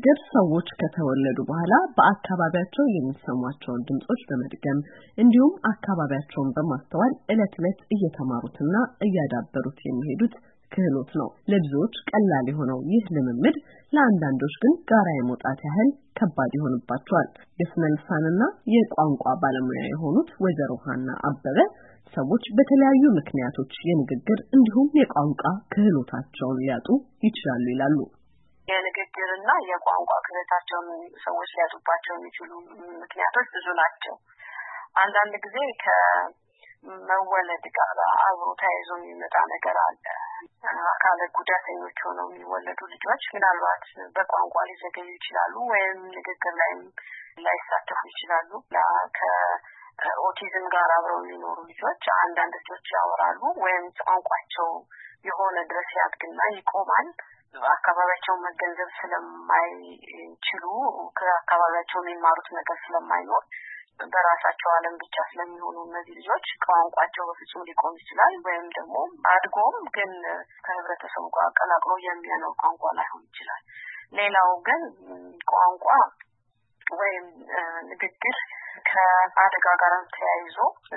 ንግግር ሰዎች ከተወለዱ በኋላ በአካባቢያቸው የሚሰሟቸውን ድምጾች በመድገም እንዲሁም አካባቢያቸውን በማስተዋል ዕለት ዕለት እየተማሩትና እያዳበሩት የሚሄዱት ክህሎት ነው። ለብዙዎች ቀላል የሆነው ይህ ልምምድ ለአንዳንዶች ግን ጋራ የመውጣት ያህል ከባድ ይሆንባቸዋል። የስነ ልሳንና የቋንቋ ባለሙያ የሆኑት ወይዘሮ ሀና አበበ ሰዎች በተለያዩ ምክንያቶች የንግግር እንዲሁም የቋንቋ ክህሎታቸውን ሊያጡ ይችላሉ ይላሉ። የንግግርና የቋንቋ ክህሎታቸውን ሰዎች ሊያጡባቸው የሚችሉ ምክንያቶች ብዙ ናቸው። አንዳንድ ጊዜ ከመወለድ ጋር አብሮ ተያይዞ የሚመጣ ነገር አለ። አካለ ጉዳተኞች ሆነው የሚወለዱ ልጆች ምናልባት በቋንቋ ሊዘገዩ ይችላሉ ወይም ንግግር ላይሳተፉ ይችላሉ። ከኦቲዝም ጋር አብረው የሚኖሩ ልጆች አንዳንድ ልጆች ያወራሉ ወይም ቋንቋቸው የሆነ ድረስ ያድግና ይቆማል። አካባቢያቸውን መገንዘብ ስለማይችሉ ከአካባቢያቸው የሚማሩት ነገር ስለማይኖር በራሳቸው ዓለም ብቻ ስለሚሆኑ እነዚህ ልጆች ቋንቋቸው በፍጹም ሊቆም ይችላል ወይም ደግሞ አድጎም ግን ከህብረተሰቡ ጋር ቀላቅሎ የሚያነው ቋንቋ ላይሆን ይችላል። ሌላው ግን ቋንቋ ወይም ንግግር ከአደጋ ጋር ተያይዞ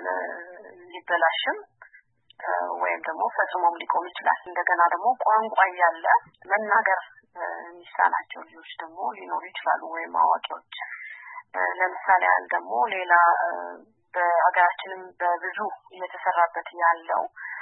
ሊበላሽም ወይም ደግሞ ፈጽሞም ሊቆም ይችላል። እንደገና ደግሞ ቋንቋ ያለ መናገር የሚሳናቸው ልጆች ደግሞ ሊኖሩ ይችላሉ ወይም አዋቂዎች። ለምሳሌ አንድ ደግሞ ሌላ በአገራችንም በብዙ እየተሰራበት ያለው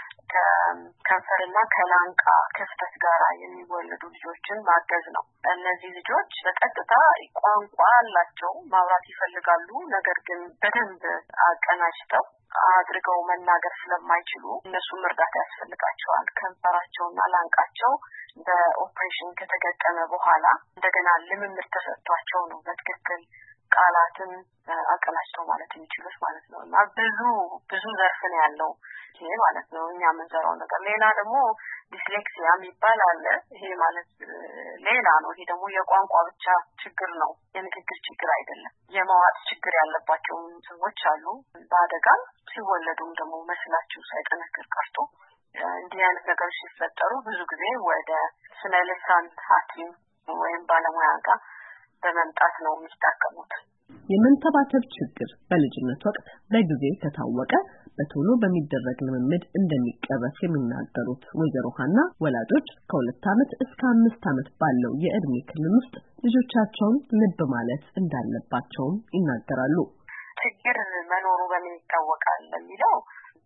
ከከንፈርና ከላንቃ ክፍተት ጋር የሚወለዱ ልጆችን ማገዝ ነው። እነዚህ ልጆች በቀጥታ ቋንቋ አላቸው፣ ማውራት ይፈልጋሉ። ነገር ግን በደንብ አቀናጅተው አድርገው መናገር ስለማይችሉ እነሱም እርዳታ ያስፈልጋቸዋል። ከንፈራቸውና ላንቃቸው በኦፕሬሽን ከተገጠመ በኋላ እንደገና ልምምድ ተሰጥቷቸው ነው በትክክል ቃላትን አቀናጅተው ማለት የሚችሉት ማለት ነው። እና ብዙ ዘርፍ ነው ያለው ይሄ ማለት ነው እኛ የምንሰራው ነገር። ሌላ ደግሞ ዲስሌክሲያ ይባላል። ይሄ ማለት ሌላ ነው። ይሄ ደግሞ የቋንቋ ብቻ ችግር ነው፣ የንግግር ችግር አይደለም። የመዋጥ ችግር ያለባቸው ሰዎች አሉ። በአደጋ ሲወለዱም ደግሞ መስላቸው ሳይጠነክር ቀርቶ እንዲህ አይነት ነገሮች ሲፈጠሩ ብዙ ጊዜ ወደ ስነ ልሳን ሐኪም ወይም ባለሙያ ጋር በመምጣት ነው የሚታከሙት። የመንተባተብ ችግር በልጅነት ወቅት በጊዜ ከታወቀ በቶሎ በሚደረግ ልምምድ እንደሚቀረፍ የሚናገሩት ወይዘሮ ሀና ወላጆች ከ2 ዓመት እስከ 5 ዓመት ባለው የእድሜ ክልል ውስጥ ልጆቻቸውን ልብ ማለት እንዳለባቸውም ይናገራሉ። ችግር መኖሩ በምን ይታወቃል የሚለው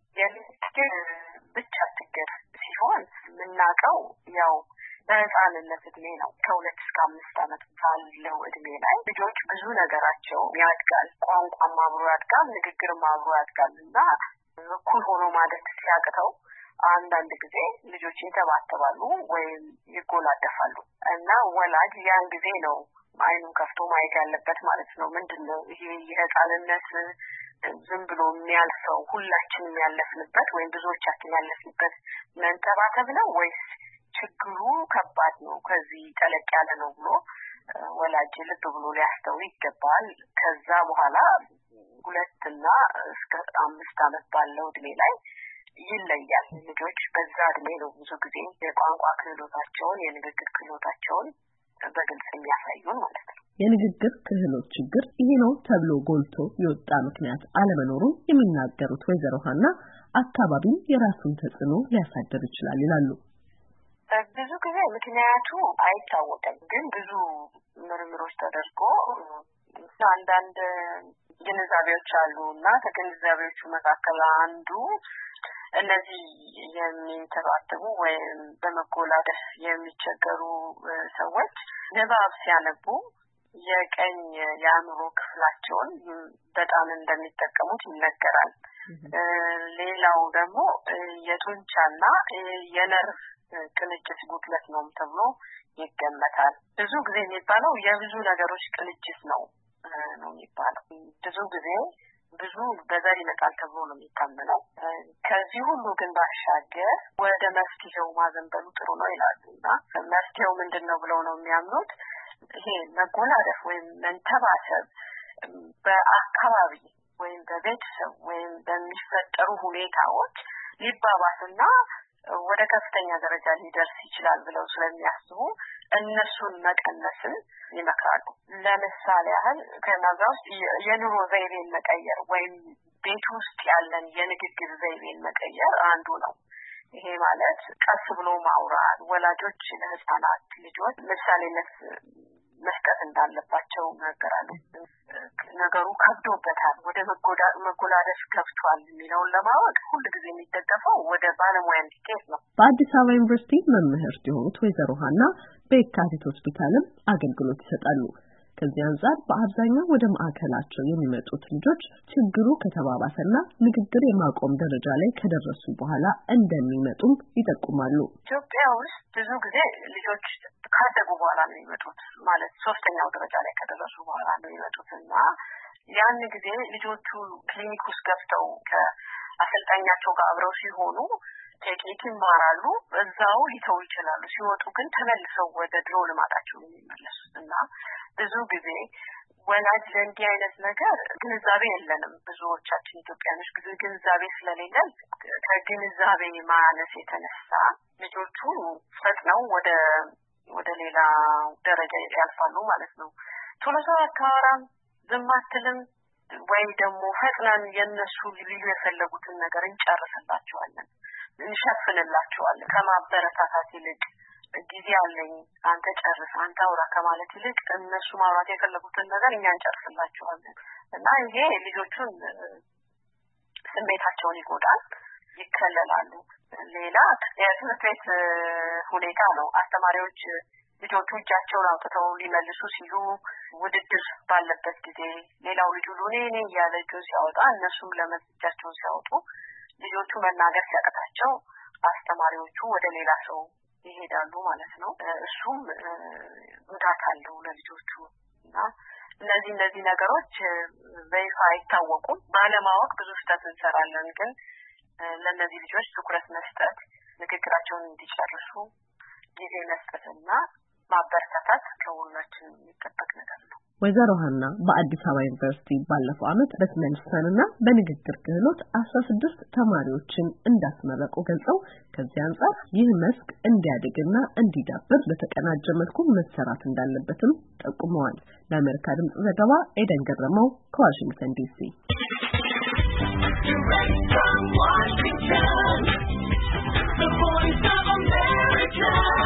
የንግግር ብቻ ችግር ሲሆን የምናውቀው ያው በህፃንነት እድሜ ነው። ከ2 እስከ 5 ዓመት ባለው እድሜ ላይ ልጆች ብዙ ነገራቸው ያድጋል። ቋንቋም አብሮ ያድጋል፣ ንግግርም አብሮ ያድጋልና እኩል ሆኖ ማደግ ሲያቅተው አንዳንድ ጊዜ ልጆች ይተባተባሉ ወይም ይጎላደፋሉ እና ወላጅ ያን ጊዜ ነው አይኑን ከፍቶ ማየት ያለበት ማለት ነው። ምንድነው ይሄ የህፃንነት ዝም ብሎ የሚያልፈው ሁላችንም ያለፍንበት ወይም ብዙዎቻችን ያለፍንበት መንተባተብ ነው ወይስ ችግሩ ከባድ ነው ከዚህ ጠለቅ ያለ ነው ብሎ ወላጅ ልብ ብሎ ሊያስተውል ይገባል። ከዛ በኋላ 2 እና እስከ 5 ዓመት ባለው እድሜ ላይ ይለያል። ልጆች በዛ እድሜ ነው ብዙ ጊዜ የቋንቋ ክህሎታቸውን የንግግር ክህሎታቸውን በግልጽ የሚያሳዩን ማለት ነው። የንግግር ክህሎት ችግር ይሄ ነው ተብሎ ጎልቶ የወጣ ምክንያት አለመኖሩን የሚናገሩት ወይዘሮ ሀና አካባቢው የራሱን ተጽዕኖ ሊያሳድር ይችላል ይላሉ። ብዙ ጊዜ ምክንያቱ አይታወቅም፣ ግን ብዙ ምርምሮች ተደርጎ አንዳንድ ግንዛቤዎች አሉና ከግንዛቤዎቹ መካከል አንዱ እነዚህ የሚተባተቡ ወይም በመጎላደፍ የሚቸገሩ ሰዎች ንባብ ሲያነቡ የቀኝ የአእምሮ ክፍላቸውን በጣም እንደሚጠቀሙት ይነገራል። ሌላው ደግሞ የጡንቻና የነርቭ ቅንጅት ጉድለት ነው ተብሎ ይገመታል። ብዙ ጊዜ የሚባለው የብዙ ነገሮች ቅንጅት ነው የሚባለው። ብዙ በዘር ይመጣል ተብሎ ነው የሚታመነው። ከዚህ ሁሉ ግን ባሻገር ወደ መፍትሄው ማዘንበሉ ጥሩ ነው ይላሉና መፍትሄው ምንድነው ብለው ነው የሚያምኑት? ይሄ መጎላደፍ ወይም መንተባተብ በአካባቢ ወይም በቤተሰብ ወይም በሚፈጠሩ ሁኔታዎች ሊባባስና ወደ ከፍተኛ ደረጃ ሊደርስ ይችላል ብለው ስለሚያስቡ እነሱን መቀነስን ይመክራሉ። ለምሳሌ ያህል ከናዛውስ የኑሮ ዘይቤን መቀየር ወይም ቤት ውስጥ ያለን የንግግር ዘይቤን መቀየር አንዱ ነው። ይሄ ማለት ቀስ ብሎ ማውራት፣ ወላጆች ለህፃናት ልጆች ምሳሌነት መስጠት እንዳለባቸው ነገራሉ። ነገሩ ከብዶበታል፣ ወደ መጎላደስ ከፍቷል የሚለውን ለማወቅ ሁሉ ጊዜ የሚደገፈው ወደ ባለሙያ እንዲኬድ ነው። በአዲስ አበባ ዩኒቨርሲቲ መምህርት የሆኑት ወይዘሮ ሀና በየካቲት ሆስፒታልም አገልግሎት ይሰጣሉ። ከዚህ አንፃር በአብዛኛው ወደ ማዕከላቸው የሚመጡት ልጆች ችግሩ ከተባባሰና ንግግር የማቆም ደረጃ ላይ ከደረሱ በኋላ እንደሚመጡም ይጠቁማሉ። ኢትዮጵያ ውስጥ ብዙ ጊዜ ልጆች ካደጉ በኋላ ነው የሚመጡት፣ ማለት ሶስተኛው ደረጃ ላይ ከደረሱ በኋላ ነው የሚመጡትና ያን ጊዜ ልጆቹ ክሊኒክ ውስጥ ገብተው ከአሰልጣኛቸው ጋር አብረው ሲሆኑ ቴክኒክ ይማራሉ፣ እዛው ሊተው ይችላሉ። ሲወጡ ግን ተመልሰው ወደ ድሮ ልማዳቸው ነው የሚመለሱትና ብዙ ጊዜ ወላጅ ለእንዲህ አይነት ነገር ግንዛቤ የለንም። ብዙዎቻችን ኢትዮጵያኖች ግንዛቤ ስለሌለን ከግንዛቤ ማነስ የተነሳ ልጆቹ ፈጥነው ወደ ሌላ ደረጃ ያልፋሉ ማለት ነው። ቶሎ አታወራም፣ ዝም አትልም፣ ወይ ደግሞ ፈጥነን የነሱ ሊሉ የፈለጉትን ነገር እንጨርስላቸዋለን፣ እንሸፍንላቸዋለን። ከማበረታታት ይልቅ ጊዜ አለኝ አንተ ጨርስ አንተ አውራ ከማለት ይልቅ እነሱ ማውራት የፈለጉትን ነገር እኛ እንጨርስላቸዋለን እና ይሄ ልጆቹን ስሜታቸውን ይጎዳል፣ ይከለላሉ። ሌላ የትምህርት ቤት ሁኔታ ነው። አስተማሪዎች ልጆቹ እጃቸውን አውጥተው ሊመልሱ ሲሉ ውድድር ባለበት ጊዜ ሌላው ልጅ ሁሉ እኔ እያለ እጁን ሲያወጣ እነሱም ለመጃቸውን ሲያወጡ ልጆቹ መናገር ሲያቅታቸው አስተማሪዎቹ ወደ ሌላ ሰው ይሄዳሉ ማለት ነው። እሱም ጉዳት አለው ለልጆቹ እና እነዚህ ነገሮች በይፋ አይታወቁም። ባለማወቅ ብዙ ስህተት እንሰራለን። ግን ለነዚህ ልጆች ትኩረት መስጠት፣ ንግግራቸውን እንዲጨርሱ ጊዜ መስጠትና ማበረታታት ከሁላችን የሚጠበቅ ነገር ነው። ወይዘሮ ሀና በአዲስ አበባ ዩኒቨርሲቲ ባለፈው ዓመት በስነ ልሳንና በንግግር ክህሎት 16 ተማሪዎችን እንዳስመረቁ ገልጸው ከዚህ አንፃር ይህ መስክ እንዲያድግና እንዲዳብር በተቀናጀ መልኩ መሰራት እንዳለበትም ጠቁመዋል። ለአሜሪካ ድምጽ ዘገባ ኤደን ገረመው ከዋሽንግተን ዲሲ። The voice of America